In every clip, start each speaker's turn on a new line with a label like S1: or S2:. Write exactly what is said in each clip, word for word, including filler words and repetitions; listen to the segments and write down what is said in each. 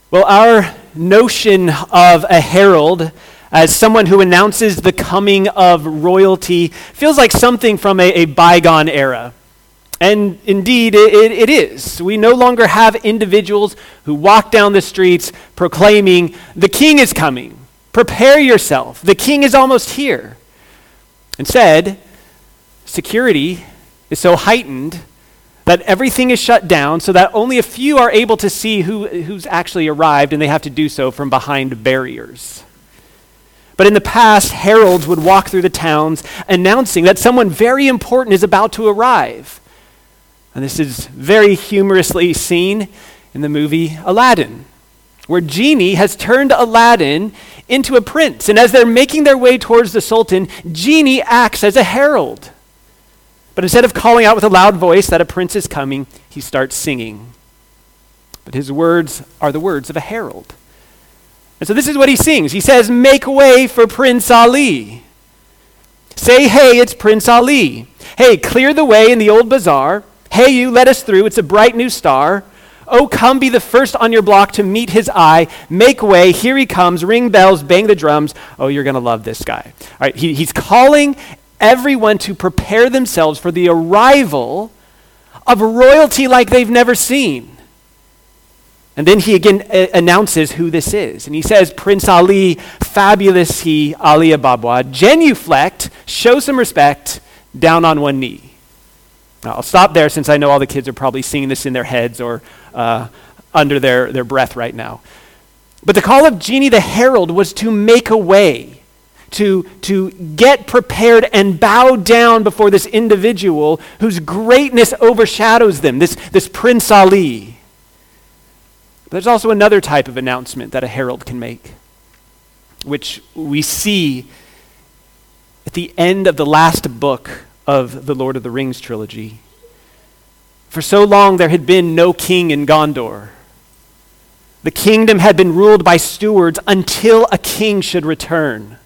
S1: Well, our notion of a herald as someone who announces the coming of royalty feels like something from a, a bygone era. And indeed, it, it is. We no longer have individuals who walk down the streets proclaiming, "The king is coming. Prepare yourself. The king is almost here." Instead, security is so heightened that everything is shut down so that only a few are able to see who, who's actually arrived, and they have to do so from behind barriers. But in the past, heralds would walk through the towns announcing that someone very important is about to arrive. And this is very humorously seen in the movie Aladdin, where Genie has turned Aladdin into a prince. And as they're making their way towards the Sultan, Genie acts as a herald. But instead of calling out with a loud voice that a prince is coming, he starts singing. But his words are the words of a herald. And so this is what he sings. He says, "Make way for Prince Ali. Say, hey, it's Prince Ali. Hey, clear the way in the old bazaar. Hey, you, let us through. It's a bright new star. Oh, come be the first on your block to meet his eye. Make way, here he comes. Ring bells, bang the drums. Oh, you're going to love this guy." All right, he, he's calling everyone to prepare themselves for the arrival of royalty like they've never seen. And then he again uh, announces who this is. And he says, "Prince Ali, fabulous he, Ali Ababwa, genuflect, show some respect, down on one knee." Now, I'll stop there since I know all the kids are probably singing this in their heads or uh, under their, their breath right now. But the call of Genie the herald was to make a way, to, to get prepared and bow down before this individual whose greatness overshadows them, this, this Prince Ali. But there's also another type of announcement that a herald can make, which we see at the end of the last book of the Lord of the Rings trilogy. For so long there had been no king in Gondor. The kingdom had been ruled by stewards until a king should return.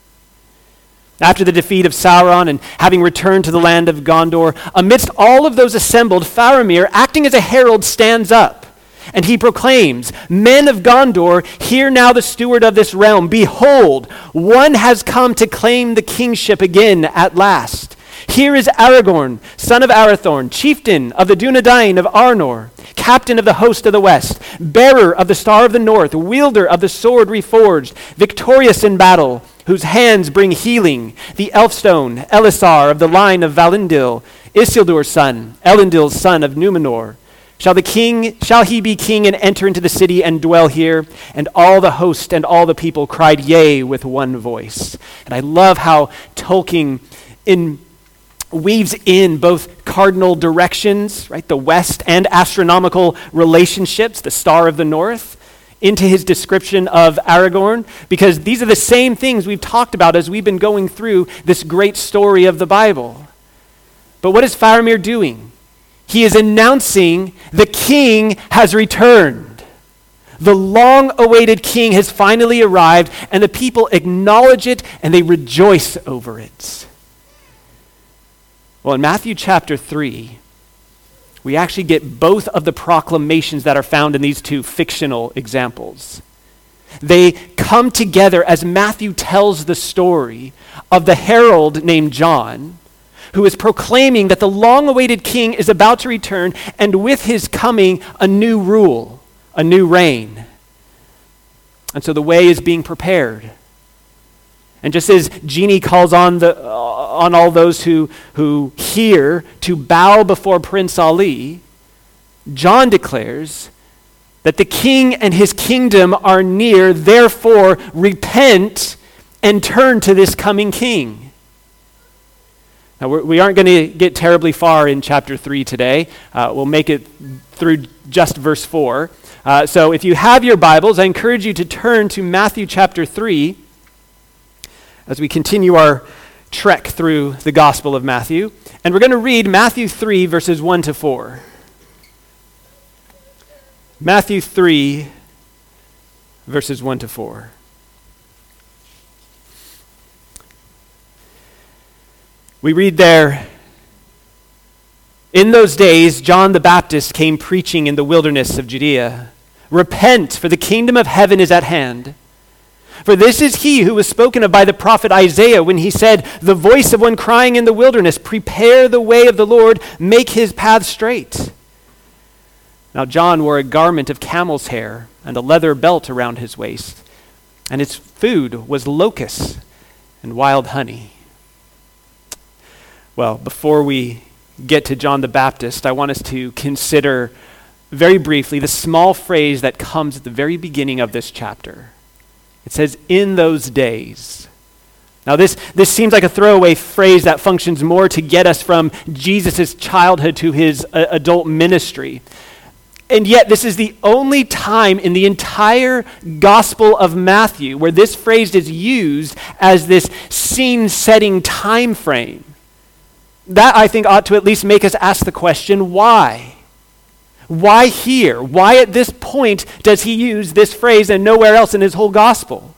S1: After the defeat of Sauron and having returned to the land of Gondor, amidst all of those assembled, Faramir, acting as a herald, stands up. And he proclaims, "Men of Gondor, hear now the steward of this realm. Behold, one has come to claim the kingship again at last. Here is Aragorn, son of Arathorn, chieftain of the Dunedain of Arnor, captain of the host of the west, bearer of the star of the north, wielder of the sword reforged, victorious in battle, whose hands bring healing, the Elfstone, Elisar of the line of Valindil, Isildur's son, Elendil's son of Numenor. Shall the king, shall he be king and enter into the city and dwell here?" And all the host and all the people cried yea with one voice. And I love how Tolkien in weaves in both cardinal directions, right, the west, and astronomical relationships, the star of the north, into his description of Aragorn, because these are the same things we've talked about as we've been going through this great story of the Bible. But what is Faramir doing? He is announcing the king has returned. The long-awaited king has finally arrived, and the people acknowledge it and they rejoice over it. Well, in Matthew chapter three, we actually get both of the proclamations that are found in these two fictional examples. They come together as Matthew tells the story of the herald named John, who is proclaiming that the long-awaited king is about to return, and with his coming, a new rule, a new reign. And so the way is being prepared. And just as Genie calls on the uh, on all those who, who hear to bow before Prince Ali, John declares that the king and his kingdom are near, therefore repent and turn to this coming king. Now, we're, we aren't going to get terribly far in chapter three today. Uh, we'll make it through just verse four. Uh, so if you have your Bibles, I encourage you to turn to Matthew chapter three as we continue our trek through the Gospel of Matthew. And we're going to read Matthew three, verses one to four. Matthew three, verses one to four. We read there, "In those days, John the Baptist came preaching in the wilderness of Judea, Repent, for the kingdom of heaven is at hand. For this is he who was spoken of by the prophet Isaiah when he said, the voice of one crying in the wilderness, prepare the way of the Lord, make his path straight. Now John wore a garment of camel's hair and a leather belt around his waist, and his food was locusts and wild honey. Well, before we get to John the Baptist, I want us to consider very briefly the small phrase that comes at the very beginning of this chapter. It says, in those days. Now this, this seems like a throwaway phrase that functions more to get us from Jesus' childhood to his uh, adult ministry. And yet this is the only time in the entire Gospel of Matthew where this phrase is used as this scene-setting time frame. That, I think, ought to at least make us ask the question, why? Why here? Why at this point does he use this phrase and nowhere else in his whole gospel?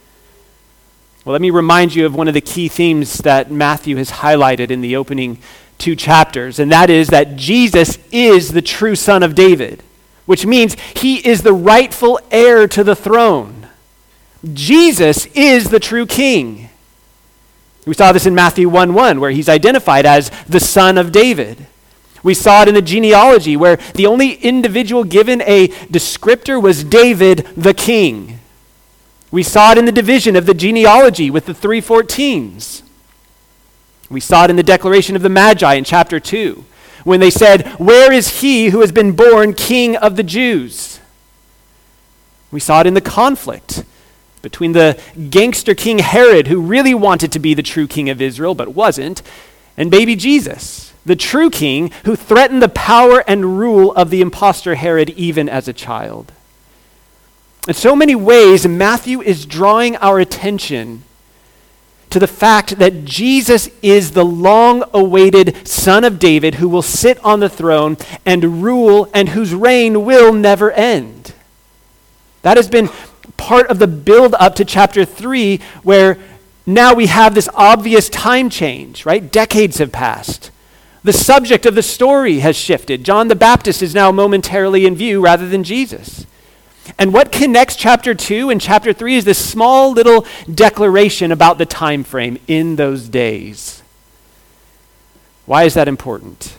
S1: Well, let me remind you of one of the key themes that Matthew has highlighted in the opening two chapters, and that is that Jesus is the true son of David, which means he is the rightful heir to the throne. Jesus is the true king. We saw this in Matthew one one, where he's identified as the son of David. We saw it in the genealogy, where the only individual given a descriptor was David the king. We saw it in the division of the genealogy with the three fourteens. We saw it in the declaration of the Magi in chapter two, when they said, where is he who has been born king of the Jews? We saw it in the conflict between the gangster King Herod, who really wanted to be the true king of Israel but wasn't, and baby Jesus, the true king who threatened the power and rule of the impostor Herod even as a child. In so many ways, Matthew is drawing our attention to the fact that Jesus is the long-awaited son of David who will sit on the throne and rule and whose reign will never end. That has been part of the build up to chapter three, where now we have this obvious time change, right? Decades have passed. The subject of the story has shifted. John the Baptist is now momentarily in view rather than Jesus. And what connects chapter two and chapter three is this small little declaration about the time frame, in those days. Why is that important?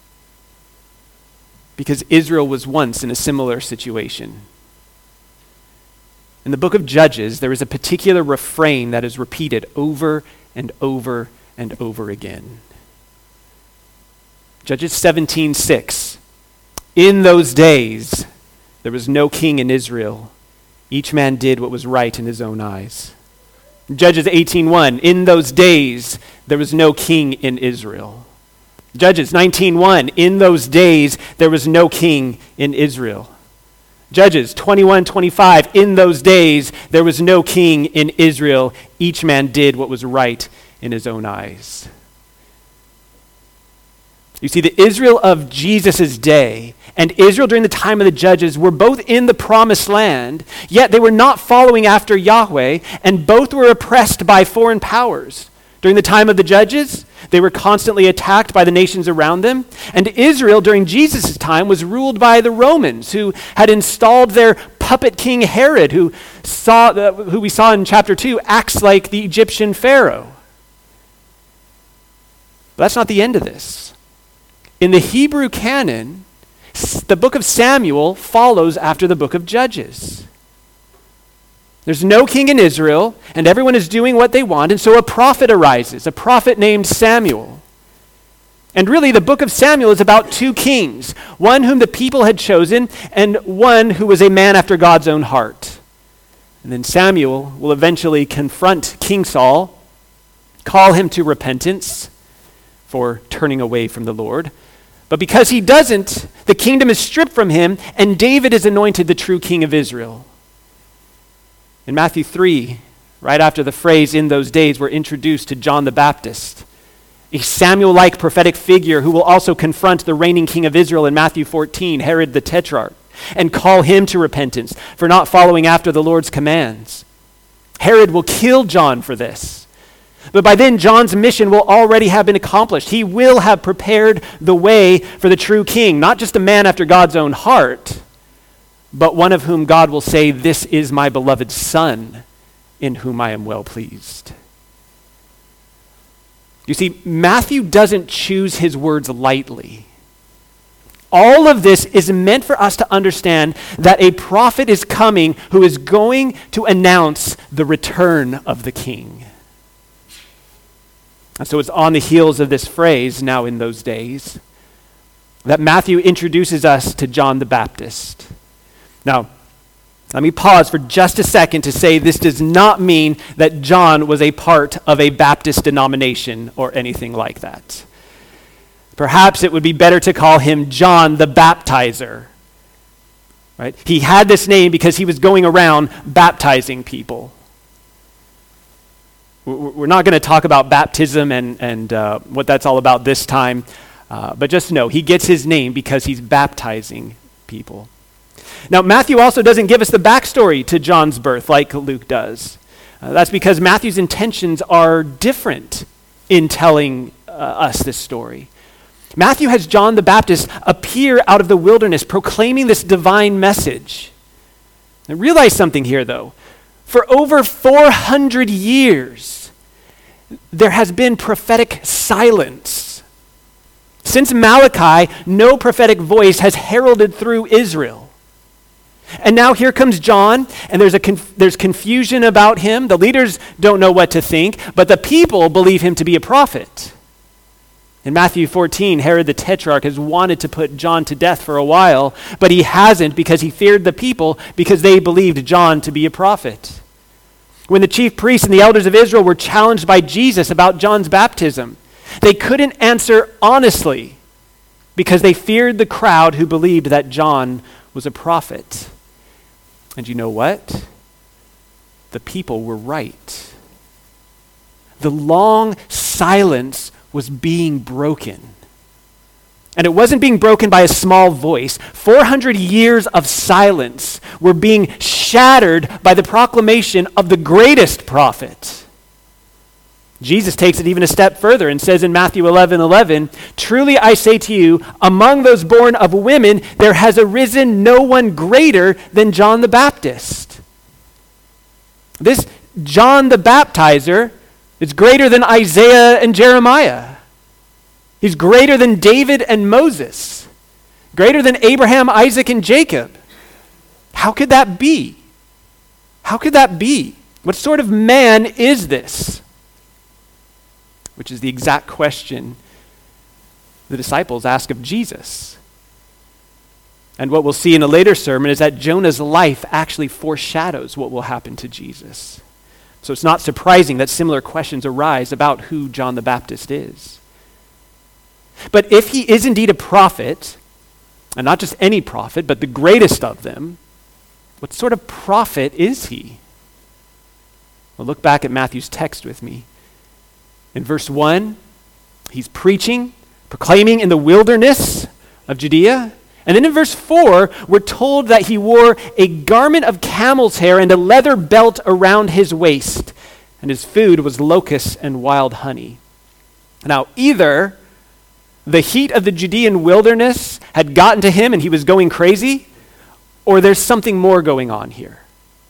S1: Because Israel was once in a similar situation. In the book of Judges, there is a particular refrain that is repeated over and over and over again. Judges seventeen six. In those days, there was no king in Israel. Each man did what was right in his own eyes. Judges eighteen one. In those days, there was no king in Israel. Judges nineteen one. In those days, there was no king in Israel. Judges twenty-one twenty-five. In those days, there was no king in Israel. Each man did what was right in his own eyes. You see, the Israel of Jesus' day and Israel during the time of the Judges were both in the promised land, yet they were not following after Yahweh, and both were oppressed by foreign powers. During the time of the Judges, they were constantly attacked by the nations around them, and Israel during Jesus' time was ruled by the Romans, who had installed their puppet king Herod, who saw uh, who we saw in chapter two acts like the Egyptian Pharaoh. But that's not the end of this. In the Hebrew canon, the book of Samuel follows after the book of Judges. There's no king in Israel, and everyone is doing what they want, and so a prophet arises, a prophet named Samuel. And really, the book of Samuel is about two kings, one whom the people had chosen, and one who was a man after God's own heart. And then Samuel will eventually confront King Saul, call him to repentance for turning away from the Lord. But because he doesn't, the kingdom is stripped from him, and David is anointed the true king of Israel. In Matthew three, right after the phrase, in those days, we're introduced to John the Baptist, a Samuel-like prophetic figure who will also confront the reigning king of Israel in Matthew fourteen, Herod the Tetrarch, and call him to repentance for not following after the Lord's commands. Herod will kill John for this. But by then, John's mission will already have been accomplished. He will have prepared the way for the true king, not just a man after God's own heart, but one of whom God will say, 'This is my beloved Son, in whom I am well pleased.'" You see, Matthew doesn't choose his words lightly. All of this is meant for us to understand that a prophet is coming who is going to announce the return of the king. And so it's on the heels of this phrase, "now in those days," that Matthew introduces us to John the Baptist. Now, let me pause for just a second to say this does not mean that John was a part of a Baptist denomination or anything like that. Perhaps it would be better to call him John the Baptizer. Right? He had this name because he was going around baptizing people. We're not going to talk about baptism and, and uh, what that's all about this time, uh, but just know he gets his name because he's baptizing people. Now, Matthew also doesn't give us the backstory to John's birth like Luke does. Uh, that's because Matthew's intentions are different in telling uh, us this story. Matthew has John the Baptist appear out of the wilderness proclaiming this divine message. Now, realize something here, though. For over four hundred years, there has been prophetic silence. Since Malachi, no prophetic voice has heralded through Israel. And now here comes John, and there's a conf- there's confusion about him. The leaders don't know what to think, but the people believe him to be a prophet. In Matthew fourteen, Herod the Tetrarch has wanted to put John to death for a while, but he hasn't because he feared the people because they believed John to be a prophet. When the chief priests and the elders of Israel were challenged by Jesus about John's baptism, they couldn't answer honestly because they feared the crowd who believed that John was a prophet. And you know what? The people were right. The long silence was being broken. And it wasn't being broken by a small voice. four hundred years of silence were being shattered by the proclamation of the greatest prophet. Jesus takes it even a step further and says in Matthew eleven eleven, "Truly I say to you, among those born of women, there has arisen no one greater than John the Baptist." This John the Baptizer is greater than Isaiah and Jeremiah. He's greater than David and Moses, greater than Abraham, Isaac, and Jacob. How could that be? How could that be? What sort of man is this? Which is the exact question the disciples ask of Jesus. And what we'll see in a later sermon is that Jonah's life actually foreshadows what will happen to Jesus. So it's not surprising that similar questions arise about who John the Baptist is. But if he is indeed a prophet, and not just any prophet, but the greatest of them, what sort of prophet is he? Well, look back at Matthew's text with me. In verse one, he's preaching, proclaiming in the wilderness of Judea. And then in verse four, we're told that he wore a garment of camel's hair and a leather belt around his waist, and his food was locusts and wild honey. Now, either the heat of the Judean wilderness had gotten to him and he was going crazy, or there's something more going on here.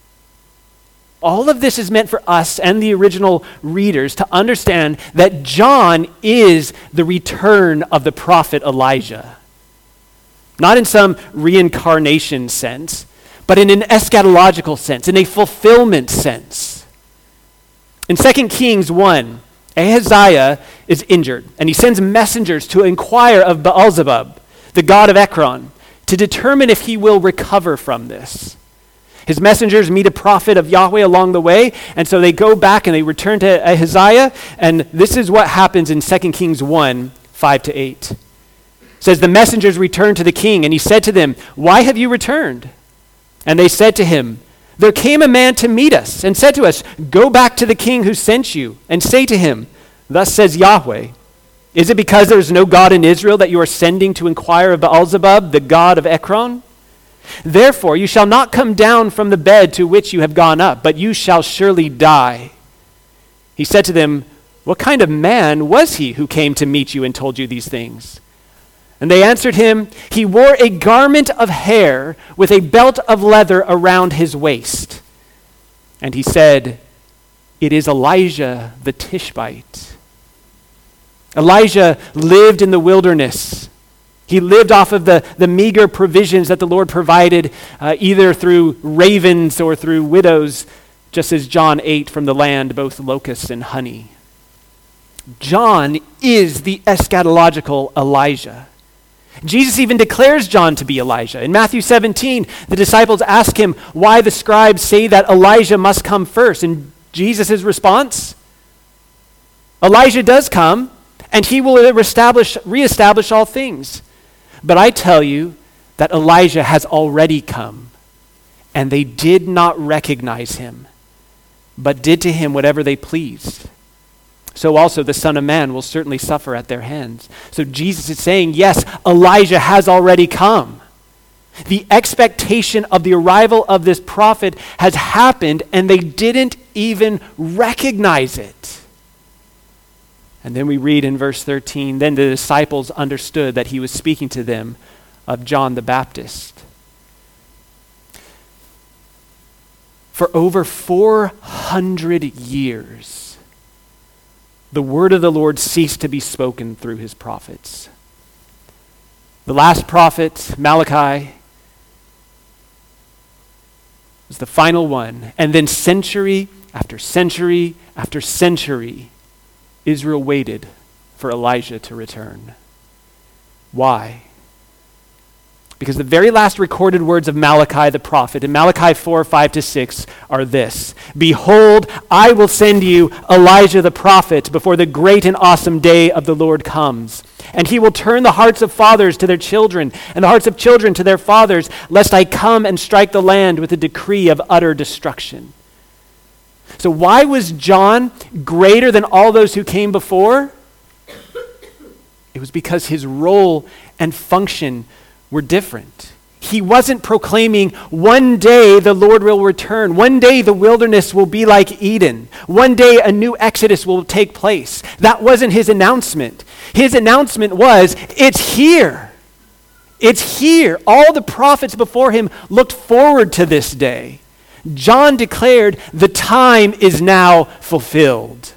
S1: All of this is meant for us and the original readers to understand that John is the return of the prophet Elijah. Not in some reincarnation sense, but in an eschatological sense, in a fulfillment sense. In Second Kings one, Ahaziah is injured, and he sends messengers to inquire of Beelzebub, the god of Ekron, to determine if he will recover from this. His messengers meet a prophet of Yahweh along the way, and so they go back and they return to Ahaziah, and this is what happens in Second Kings one, five to eight. It says, "The messengers returned to the king, and he said to them, 'Why have you returned?' And they said to him, 'There came a man to meet us, and said to us, Go back to the king who sent you, and say to him, Thus says Yahweh, is it because there is no God in Israel that you are sending to inquire of Beelzebub, the god of Ekron? Therefore you shall not come down from the bed to which you have gone up, but you shall surely die.' He said to them, 'What kind of man was he who came to meet you and told you these things?' And they answered him, he wore a garment of hair with a belt of leather around his waist. And he said, it is Elijah the Tishbite. Elijah lived in the wilderness. He lived off of the, the meager provisions that the Lord provided, uh, either through ravens or through widows, just as John ate from the land both locusts and honey. John is the eschatological Elijah. Jesus even declares John to be Elijah. In Matthew seventeen, the disciples ask him why the scribes say that Elijah must come first. And Jesus' response, Elijah does come, and he will reestablish, reestablish all things. But I tell you that Elijah has already come, and they did not recognize him, but did to him whatever they pleased. So also the Son of Man will certainly suffer at their hands. So Jesus is saying, yes, Elijah has already come. The expectation of the arrival of this prophet has happened, and they didn't even recognize it. And then we read in verse thirteen, then the disciples understood that he was speaking to them of John the Baptist. For over four hundred years, the word of the Lord ceased to be spoken through his prophets. The last prophet, Malachi, was the final one. And then century after century after century, Israel waited for Elijah to return. Why? Because the very last recorded words of Malachi the prophet in Malachi four, five to six are this: behold, I will send you Elijah the prophet before the great and awesome day of the Lord comes. And he will turn the hearts of fathers to their children and the hearts of children to their fathers, lest I come and strike the land with a decree of utter destruction. So why was John greater than all those who came before? It was because his role and function were different. He wasn't proclaiming, one day the Lord will return. One day the wilderness will be like Eden. One day a new Exodus will take place. That wasn't his announcement. His announcement was, it's here. It's here. All the prophets before him looked forward to this day. John declared, the time is now fulfilled.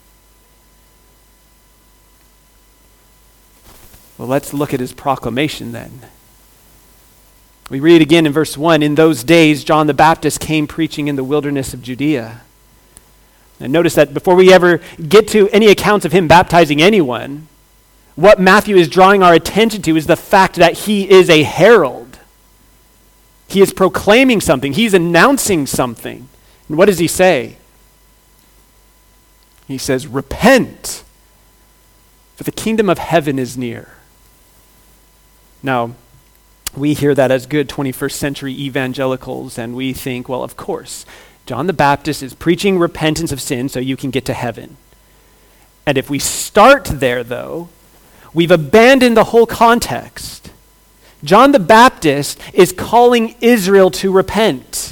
S1: Well, let's look at his proclamation then. We read again in verse one, in those days John the Baptist came preaching in the wilderness of Judea. And notice that before we ever get to any accounts of him baptizing anyone, what Matthew is drawing our attention to is the fact that he is a herald. He is proclaiming something. He's announcing something. And what does he say? He says, repent, for the kingdom of heaven is near. Now, we hear that as good twenty-first century evangelicals, and we think, well, of course, John the Baptist is preaching repentance of sin so you can get to heaven. And if we start there, though, we've abandoned the whole context. John the Baptist is calling Israel to repent.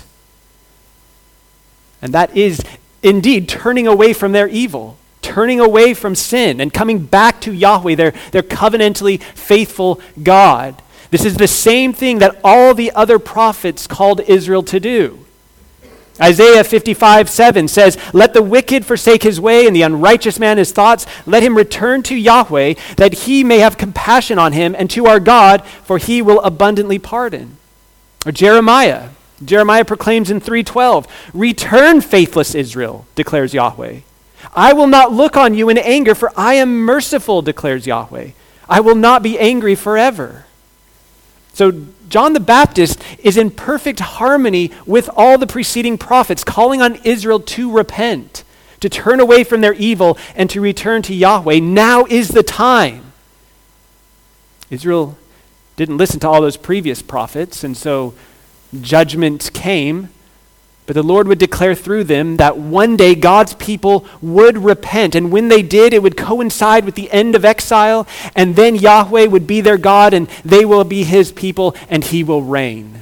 S1: And that is indeed turning away from their evil, turning away from sin, and coming back to Yahweh, their, their covenantally faithful God. This is the same thing that all the other prophets called Israel to do. Isaiah fifty-five, seven says, let the wicked forsake his way and the unrighteous man his thoughts. Let him return to Yahweh, that he may have compassion on him, and to our God, for he will abundantly pardon. Or Jeremiah. Jeremiah proclaims in three twelve, return, faithless Israel, declares Yahweh. I will not look on you in anger, for I am merciful, declares Yahweh. I will not be angry forever. So John the Baptist is in perfect harmony with all the preceding prophets, calling on Israel to repent, to turn away from their evil, and to return to Yahweh. Now is the time. Israel didn't listen to all those previous prophets, and so judgment came. But the Lord would declare through them that one day God's people would repent. And when they did, it would coincide with the end of exile. And then Yahweh would be their God, and they will be his people, and he will reign.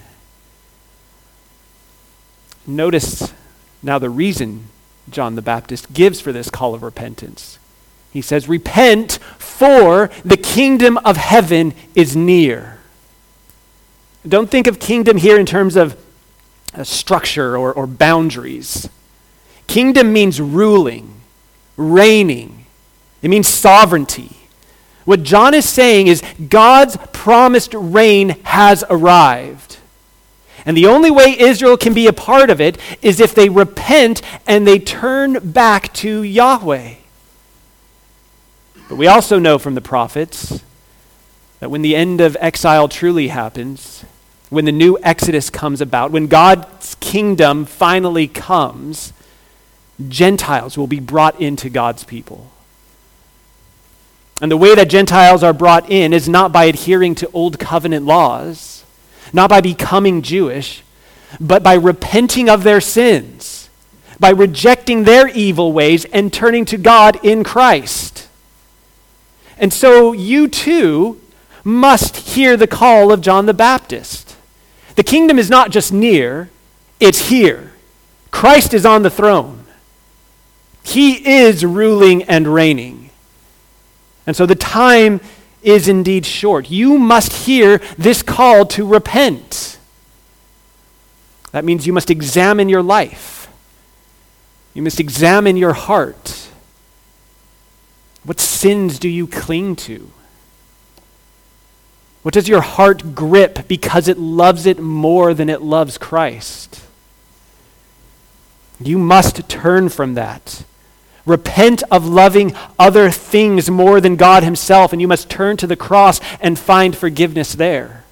S1: Notice now the reason John the Baptist gives for this call of repentance. He says, repent, for the kingdom of heaven is near. Don't think of kingdom here in terms of a structure or, or boundaries. Kingdom means ruling, reigning. It means sovereignty. What John is saying is God's promised reign has arrived. And the only way Israel can be a part of it is if they repent and they turn back to Yahweh. But we also know from the prophets that when the end of exile truly happens, when the new Exodus comes about, when God's kingdom finally comes, Gentiles will be brought into God's people. And the way that Gentiles are brought in is not by adhering to old covenant laws, not by becoming Jewish, but by repenting of their sins, by rejecting their evil ways and turning to God in Christ. And so you too must hear the call of John the Baptist. The kingdom is not just near, it's here. Christ is on the throne. He is ruling and reigning. And so the time is indeed short. You must hear this call to repent. That means you must examine your life. You must examine your heart. What sins do you cling to? What does your heart grip because it loves it more than it loves Christ? You must turn from that. Repent of loving other things more than God himself, and you must turn to the cross and find forgiveness there.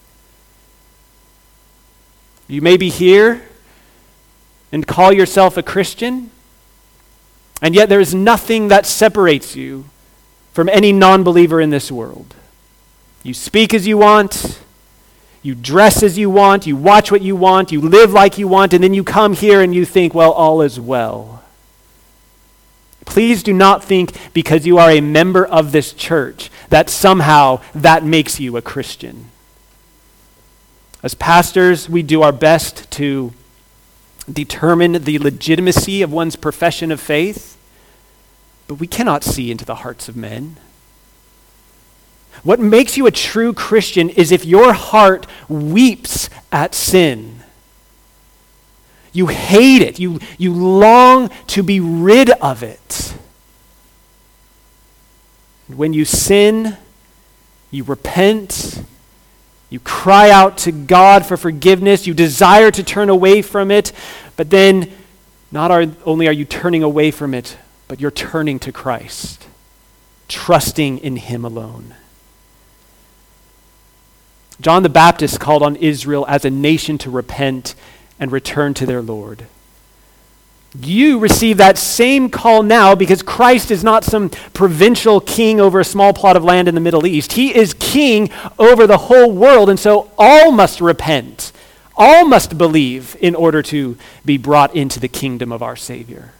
S1: You may be here and call yourself a Christian, and yet there is nothing that separates you from any non-believer in this world. You speak as you want, you dress as you want, you watch what you want, you live like you want, and then you come here and you think, well, all is well. Please do not think because you are a member of this church that somehow that makes you a Christian. As pastors, we do our best to determine the legitimacy of one's profession of faith, but we cannot see into the hearts of men. What makes you a true Christian is if your heart weeps at sin. You hate it. You, you long to be rid of it. When you sin, you repent, you cry out to God for forgiveness, you desire to turn away from it, but then not are, only are you turning away from it, but you're turning to Christ, trusting in him alone. John the Baptist called on Israel as a nation to repent and return to their Lord. You receive that same call now because Christ is not some provincial king over a small plot of land in the Middle East. He is king over the whole world, and so all must repent. All must believe in order to be brought into the kingdom of our Savior.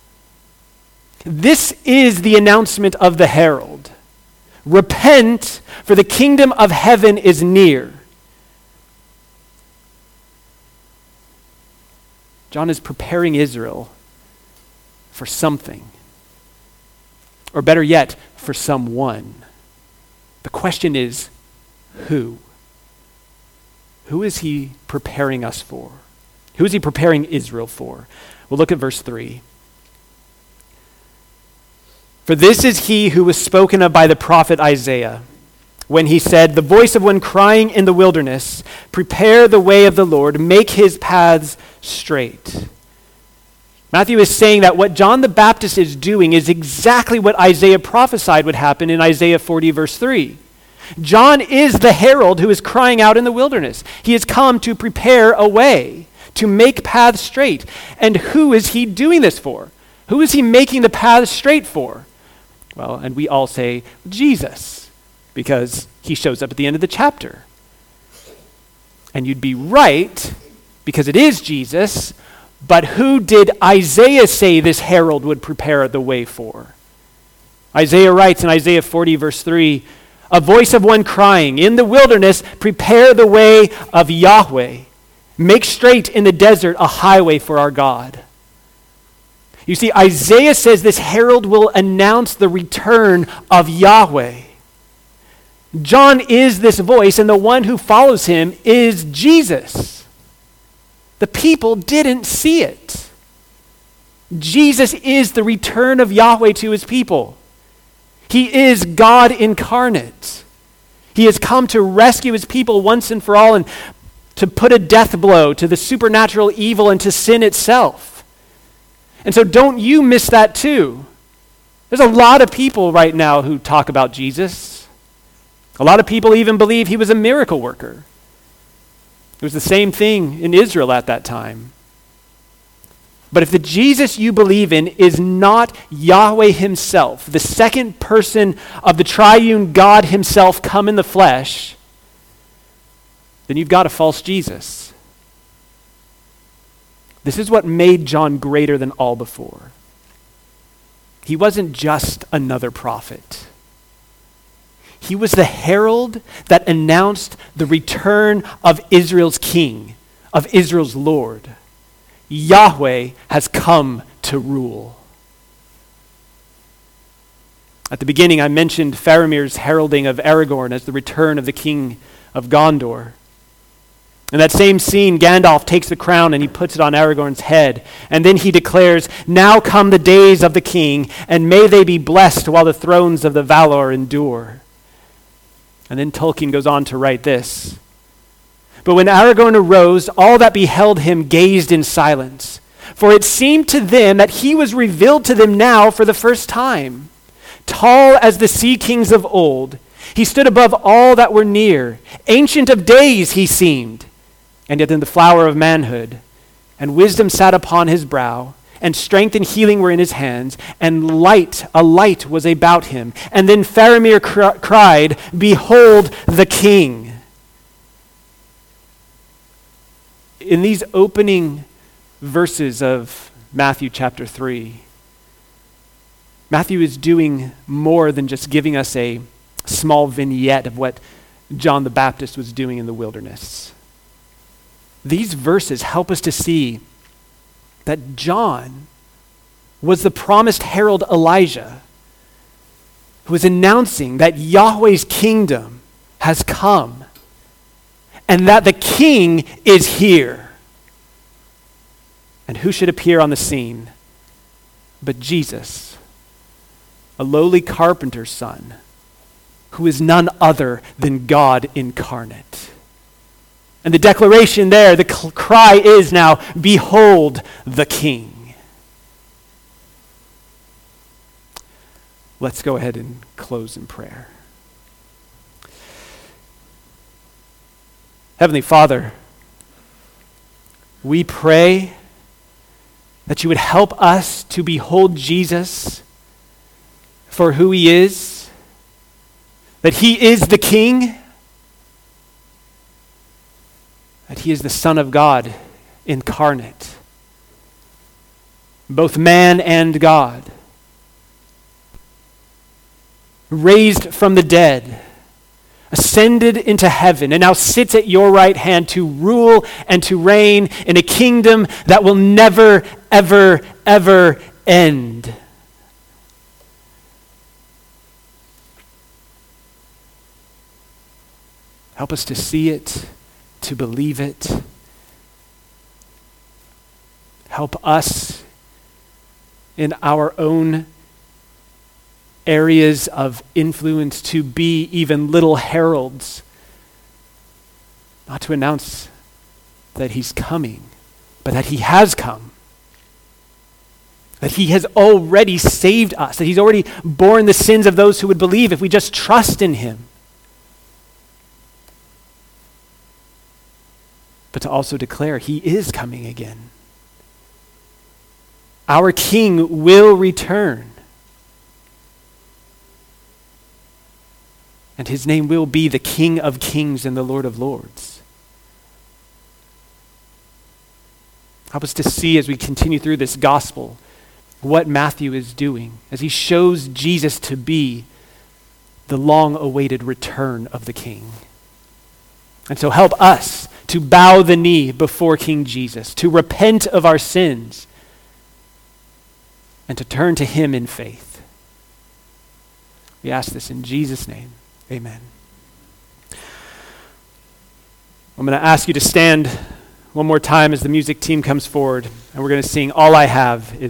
S1: This is the announcement of the herald. Repent, for the kingdom of heaven is near. John is preparing Israel for something, or better yet, for someone. The question is, who? Who is he preparing us for? Who is he preparing Israel for? We'll look at verse three. For this is he who was spoken of by the prophet Isaiah, when he said, the voice of one crying in the wilderness, prepare the way of the Lord, make his paths straight. Matthew is saying that what John the Baptist is doing is exactly what Isaiah prophesied would happen in Isaiah forty, verse three. John is the herald who is crying out in the wilderness. He has come to prepare a way, to make paths straight. And who is he doing this for? Who is he making the paths straight for? Well, and we all say, Jesus, because he shows up at the end of the chapter. And you'd be right, because it is Jesus, but who did Isaiah say this herald would prepare the way for? Isaiah writes in Isaiah forty, verse three, a voice of one crying, in the wilderness, prepare the way of Yahweh. Make straight in the desert a highway for our God. You see, Isaiah says this herald will announce the return of Yahweh. John is this voice, and the one who follows him is Jesus. The people didn't see it. Jesus is the return of Yahweh to his people. He is God incarnate. He has come to rescue his people once and for all and to put a death blow to the supernatural evil and to sin itself. And so don't you miss that too. There's a lot of people right now who talk about Jesus. A lot of people even believe he was a miracle worker. It was the same thing in Israel at that time. But if the Jesus you believe in is not Yahweh himself, the second person of the triune God himself come in the flesh, then you've got a false Jesus. This is what made John greater than all before. He wasn't just another prophet. He was the herald that announced the return of Israel's king, of Israel's Lord. Yahweh has come to rule. At the beginning, I mentioned Faramir's heralding of Aragorn as the return of the king of Gondor. In that same scene, Gandalf takes the crown and he puts it on Aragorn's head. And then he declares, "Now come the days of the king, and may they be blessed while the thrones of the Valar endure." And then Tolkien goes on to write this. "But when Aragorn arose, all that beheld him gazed in silence. For it seemed to them that he was revealed to them now for the first time. Tall as the sea kings of old, he stood above all that were near. Ancient of days he seemed, and yet in the flower of manhood. And wisdom sat upon his brow, and strength and healing were in his hands, and light, a light was about him. And then Faramir cr- cried, 'Behold the king.'" In these opening verses of Matthew chapter three, Matthew is doing more than just giving us a small vignette of what John the Baptist was doing in the wilderness. These verses help us to see that John was the promised herald Elijah who was announcing that Yahweh's kingdom has come and that the king is here. And who should appear on the scene but Jesus, a lowly carpenter's son, who is none other than God incarnate. And the declaration there, the cl- cry is now, "Behold the king." Let's go ahead and close in prayer. Heavenly Father, we pray that you would help us to behold Jesus for who he is, that he is the king, that he is the Son of God incarnate, both man and God, raised from the dead, ascended into heaven, and now sits at your right hand to rule and to reign in a kingdom that will never, ever, ever end. Help us to see it, to believe it. Help us in our own areas of influence to be even little heralds, not to announce that he's coming, but that he has come, that he has already saved us, that he's already borne the sins of those who would believe if we just trust in him. But to also declare he is coming again. Our King will return. And his name will be the King of Kings and the Lord of Lords. Help us to see as we continue through this gospel what Matthew is doing as he shows Jesus to be the long-awaited return of the King. And so help us to bow the knee before King Jesus, to repent of our sins, and to turn to him in faith. We ask this in Jesus' name. Amen. I'm going to ask you to stand one more time as the music team comes forward, and we're going to sing All I Have Is